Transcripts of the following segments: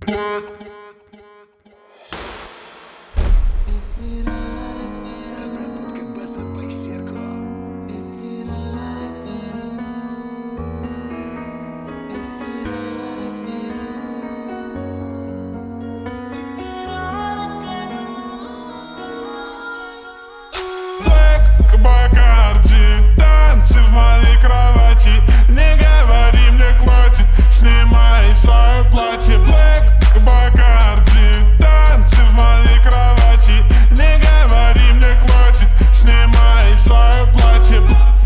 Бакарди, танцы в моей кровати. Не говори, мне хватит, снимай свое платье. Блэк Бакарди, танцы в моей кровати. Не говори, мне хватит, снимай свое платье.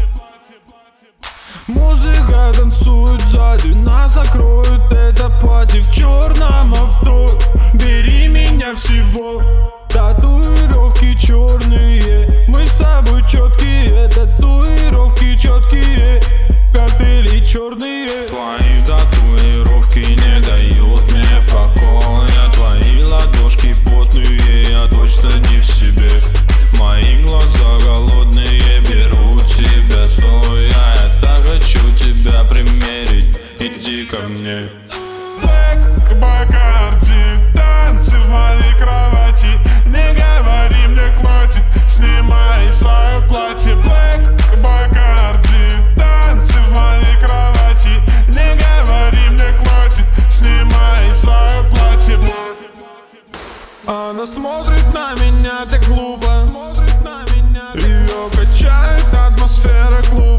Музыка танцует сзади, нас накроет это пати. В черном авто, бери меня всего. Татуировки черные, мы с тобой четкие. Татуировки четкие, коктейли черные. Твои татуировки не дают мне покоя. Твои ладошки потные, я точно не в себе. Мои глаза голодные, берут тебя стоя. Я так хочу тебя примерить, иди ко мне. Блэк Бакарди, танцы в моей кровати. Не говори, мне хватит, снимай свое платье. Блэк Бакарди, танцы в моей кровати. Не говори, мне хватит, снимай свое платье. Она смотрит на меня так глупо, ее качает атмосфера клуба.